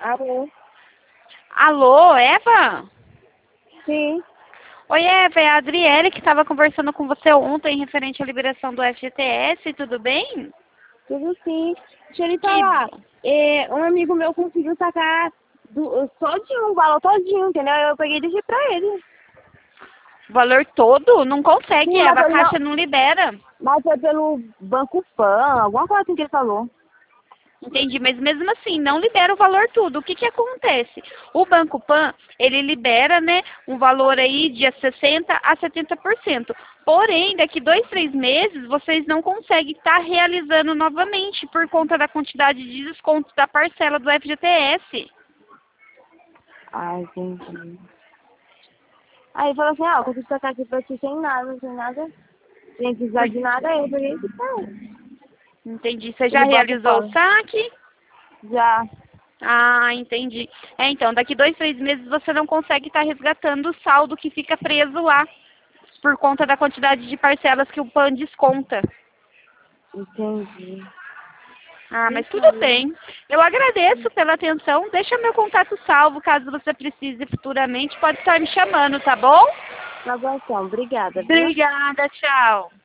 Alô? Alô, Eva? Sim, Oi, Eva, é a Adriele que estava conversando com você ontem referente à liberação do FGTS, tudo bem? tudo sim. Deixa eu lhe Que falar. Um amigo meu conseguiu sacar todinho, o valor todinho, entendeu? Eu peguei e deixei pra ele. valor todo? Não consegue, Sim, mas Eva, a ele não. Caixa não libera. Mas foi pelo Banco Pan, alguma coisa assim que ele falou. Entendi, mas mesmo assim, não libera o valor tudo. O que que acontece? O Banco Pan, ele libera, né, um valor aí de 60 a 70%. Porém, daqui 2, 3 meses, vocês não conseguem estar realizando novamente por conta da quantidade de descontos da parcela do FGTS. Ah, entendi. Aí ele falou assim, eu consigo sacar aqui pra ti sem nada, não tem nada. Sem precisar Por- de nada, aí eu peguei e disse pra ele. Entendi. Você já Pelo Banco realizou o Pan. saque? Já. Ah, entendi. Então, daqui 2, 3 meses você não consegue estar resgatando o saldo que fica preso lá, por conta da quantidade de parcelas que o PAN desconta. Entendi. Ah, mas Isso tudo aí. bem. Eu agradeço pela atenção. Deixa meu contato salvo, caso você precise futuramente. Pode estar me chamando, tá bom? Tá bom então, obrigada, viu? Obrigada, tchau.